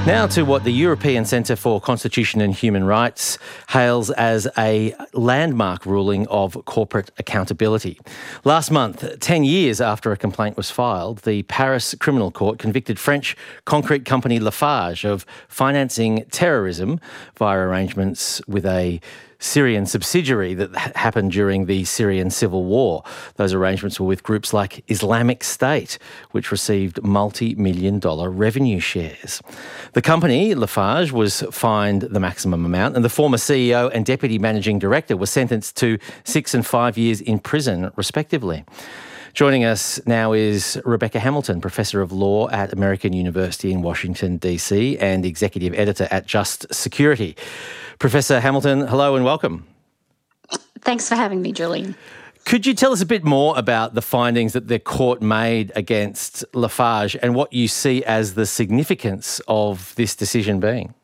Now to what the European Centre for Constitution and Human Rights hails as a landmark ruling of corporate accountability. Last month, 10 years after a complaint was filed, the Paris Criminal Court convicted French concrete company Lafarge of financing terrorism via arrangements with a Syrian subsidiary that happened during the Syrian civil war. Those arrangements were with groups like Islamic State, which received multi-million-dollar revenue shares. The company, Lafarge, was fined the maximum amount, and the former CEO and deputy managing director were sentenced to 6 and 5 years in prison, respectively. Joining us now is Rebecca Hamilton, Professor of Law at American University in Washington, D.C. and Executive Editor at Just Security. Professor Hamilton, hello and welcome. Thanks for having me, Julian. Could you tell us a bit more about the findings that the court made against Lafarge and what you see as the significance of this decision being?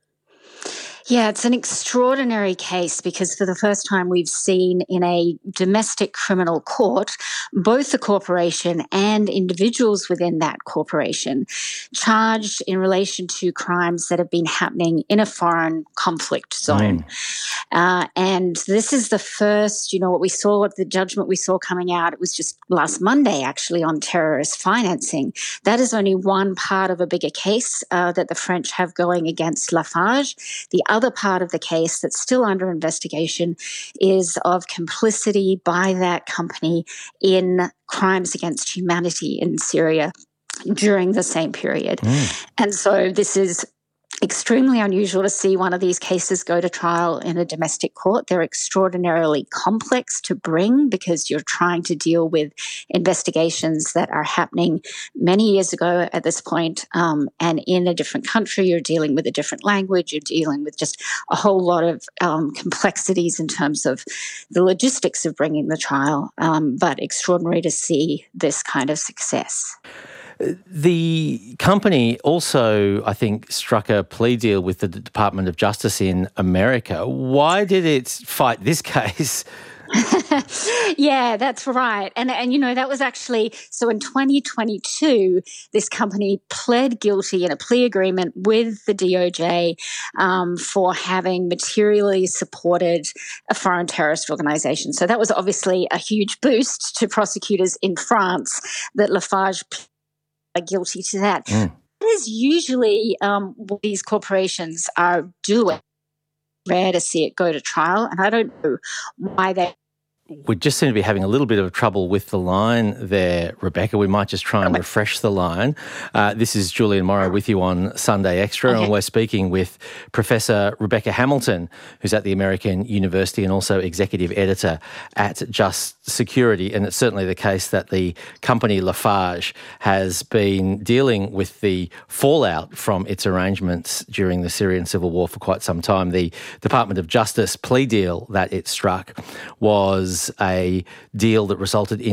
Yeah, it's an extraordinary case because for the first time we've seen in a domestic criminal court, both the corporation and individuals within that corporation charged in relation to crimes that have been happening in a foreign conflict zone. And this is the first, what we saw, the judgment we saw coming out, it was just last Monday actually on terrorist financing. That is only one part of a bigger case that the French have going against Lafarge. The other part of the case that's still under investigation is of complicity by that company in crimes against humanity in Syria during the same period. And so this is extremely unusual to see one of these cases go to trial in a domestic court. They're extraordinarily complex to bring because you're trying to deal with investigations that are happening many years ago at this point, and in a different country. You're dealing with a different language. You're dealing with just a whole lot of complexities in terms of the logistics of bringing the trial, but extraordinary to see this kind of success. The company also, I think, struck a plea deal with the Department of Justice in America. Why did it fight this case? Yeah, that's right. And that was actually, so in 2022, this company pled guilty in a plea agreement with the DOJ for having materially supported a foreign terrorist organisation. So that was obviously a huge boost to prosecutors in France that Lafarge are guilty to that. That is usually what these corporations are doing. Rare to see it go to trial, and I don't know why they... We just seem to be having a little bit of trouble with the line there, Rebecca. We might just try and refresh the line. This is Julian Morrow with you on Sunday Extra, and we're speaking with Professor Rebecca Hamilton, who's at the American University and also Executive Editor at Just Security. And it's certainly the case that the company Lafarge has been dealing with the fallout from its arrangements during the Syrian civil war for quite some time. The Department of Justice plea deal that it struck was a deal that resulted in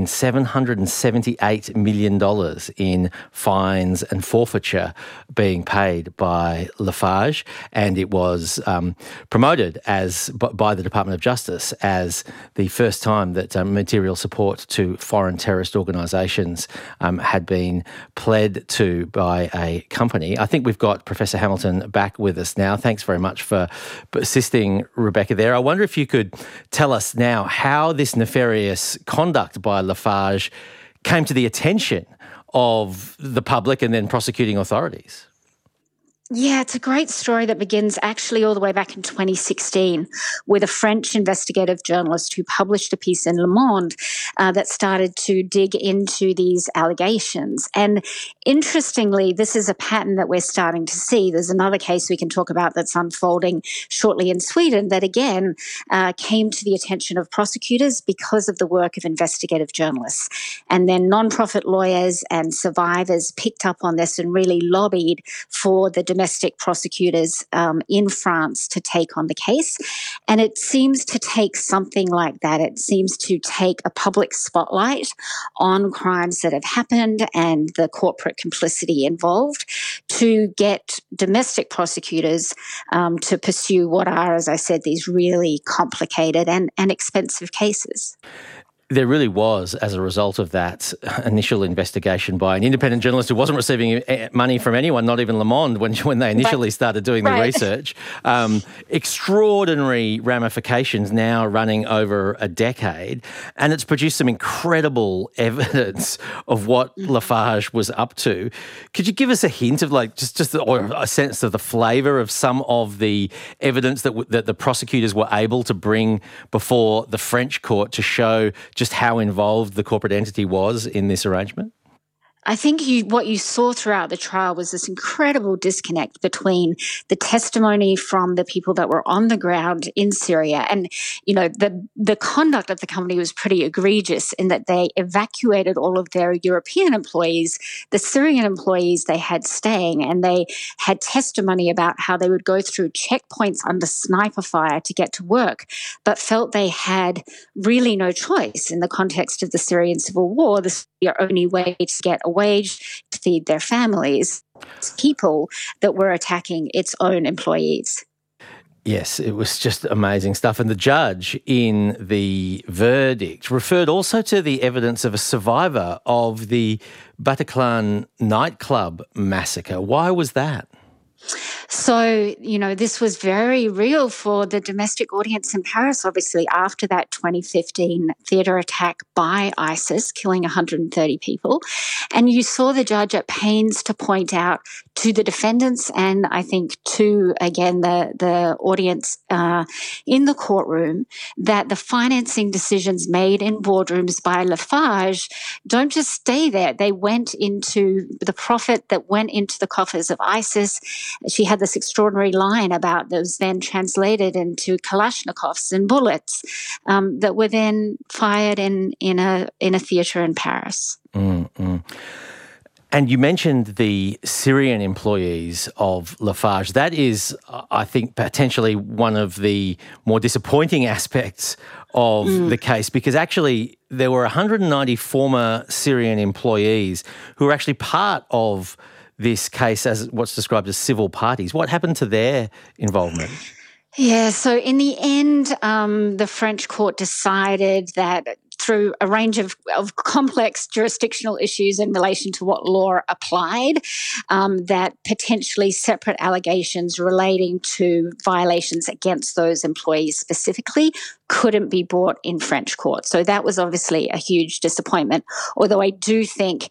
$778 million in fines and forfeiture being paid by Lafarge, and it was promoted by the Department of Justice as the first time that material support to foreign terrorist organisations had been pled to by a company. I think we've got Professor Hamilton back with us now. Thanks very much for assisting Rebecca there. I wonder if you could tell us now how this nefarious conduct by Lafarge came to the attention of the public and then prosecuting authorities. Yeah, it's a great story that begins actually all the way back in 2016 with a French investigative journalist who published a piece in Le Monde that started to dig into these allegations. And interestingly, this is a pattern that we're starting to see. There's another case we can talk about that's unfolding shortly in Sweden that again came to the attention of prosecutors because of the work of investigative journalists. And then non-profit lawyers and survivors picked up on this and really lobbied for the domestic prosecutors in France to take on the case. And it seems to take something like that. It seems to take a public spotlight on crimes that have happened and the corporate complicity involved to get domestic prosecutors to pursue what are, as I said, these really complicated and expensive cases. There really was, as a result of that initial investigation by an independent journalist who wasn't receiving money from anyone, not even Le Monde, when they initially started doing the research. Extraordinary ramifications now running over a decade, and it's produced some incredible evidence of what Lafarge was up to. Could you give us a hint of, or a sense of the flavour of some of the evidence that the prosecutors were able to bring before the French court to show just how involved the corporate entity was in this arrangement? I think what you saw throughout the trial was this incredible disconnect between the testimony from the people that were on the ground in Syria. And, the conduct of the company was pretty egregious in that they evacuated all of their European employees, the Syrian employees they had staying, and they had testimony about how they would go through checkpoints under sniper fire to get to work, but felt they had really no choice in the context of the Syrian civil war. This was their only way to get a wage to feed their families. People that were attacking its own employees. Yes, it was just amazing stuff. And the judge in the verdict referred also to the evidence of a survivor of the Bataclan nightclub massacre. Why was that? So, this was very real for the domestic audience in Paris, obviously, after that 2015 theatre attack by ISIS, killing 130 people. And you saw the judge at pains to point out to the defendants and I think to, again, the audience in the courtroom that the financing decisions made in boardrooms by Lafarge don't just stay there. They went into the profit that went into the coffers of ISIS. She had this extraordinary line about that was then translated into Kalashnikovs and bullets that were then fired in a theatre in Paris. Mm-hmm. And you mentioned the Syrian employees of Lafarge. That is, I think, potentially one of the more disappointing aspects of the case, because actually there were 190 former Syrian employees who were actually part of this case as what's described as civil parties. What happened to their involvement? Yeah, so in the end, the French court decided that through a range of complex jurisdictional issues in relation to what law applied, that potentially separate allegations relating to violations against those employees specifically couldn't be brought in French court. So that was obviously a huge disappointment, although I do think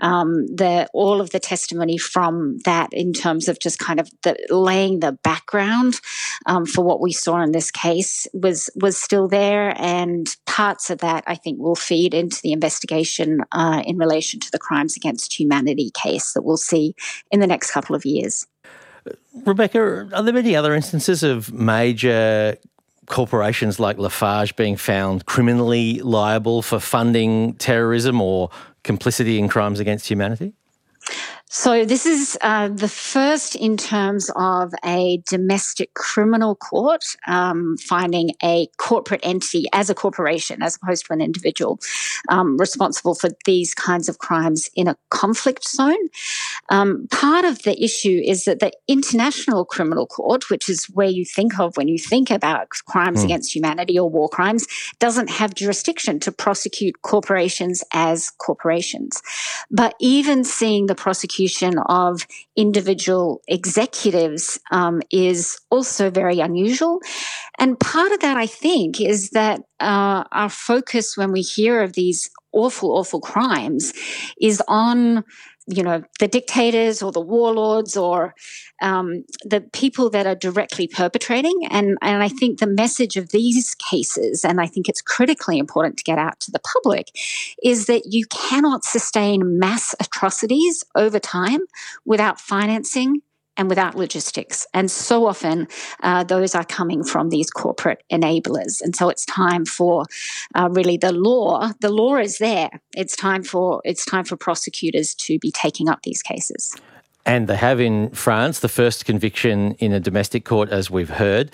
all of the testimony from that in terms of just kind of laying the background for what we saw in this case was still there, and parts of that I think will feed into the investigation in relation to the crimes against humanity case that we'll see in the next couple of years. Rebecca, are there many other instances of major corporations like Lafarge being found criminally liable for funding terrorism or complicity in crimes against humanity? So this is the first in terms of a domestic criminal court finding a corporate entity as a corporation as opposed to an individual responsible for these kinds of crimes in a conflict zone. Part of the issue is that the International Criminal Court, which is where you think of when you think about crimes against humanity or war crimes, doesn't have jurisdiction to prosecute corporations as corporations. But even seeing the prosecution of individual executives is also very unusual. And part of that, I think, is that our focus when we hear of these awful, awful crimes is on the dictators or the warlords or the people that are directly perpetrating. And I think the message of these cases, and I think it's critically important to get out to the public, is that you cannot sustain mass atrocities over time without financing and without logistics. And so often those are coming from these corporate enablers. And so it's time for really the law is there. It's time for prosecutors to be taking up these cases. And they have in France the first conviction in a domestic court, as we've heard.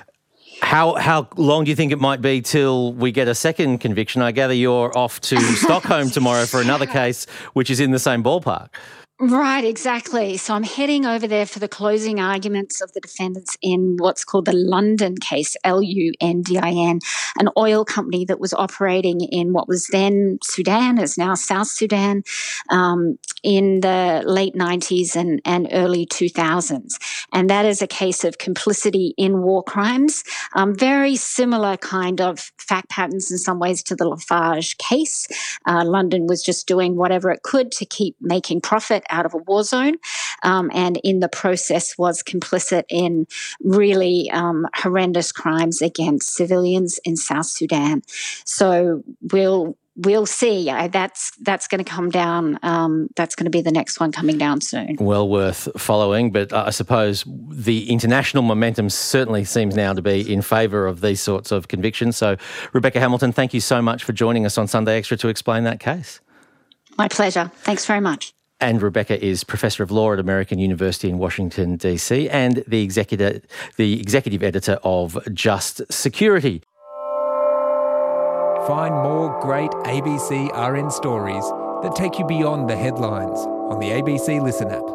How long do you think it might be till we get a second conviction? I gather you're off to Stockholm tomorrow for another case which is in the same ballpark. Right, exactly. So I'm heading over there for the closing arguments of the defendants in what's called the Lundin case, Lundin, an oil company that was operating in what was then Sudan, is now South Sudan, in the late 90s and early 2000s. And that is a case of complicity in war crimes, very similar kind of fact patterns in some ways to the Lafarge case. Lundin was just doing whatever it could to keep making profit out of a war zone, and in the process was complicit in really horrendous crimes against civilians in South Sudan. So we'll see. That's going to come down. That's going to be the next one coming down soon. Well worth following, but I suppose the international momentum certainly seems now to be in favour of these sorts of convictions. So, Rebecca Hamilton, thank you so much for joining us on Sunday Extra to explain that case. My pleasure. Thanks very much. And Rebecca is Professor of Law at American University in Washington, D.C. and the executive editor of Just Security. Find more great ABC RN stories that take you beyond the headlines on the ABC Listen app.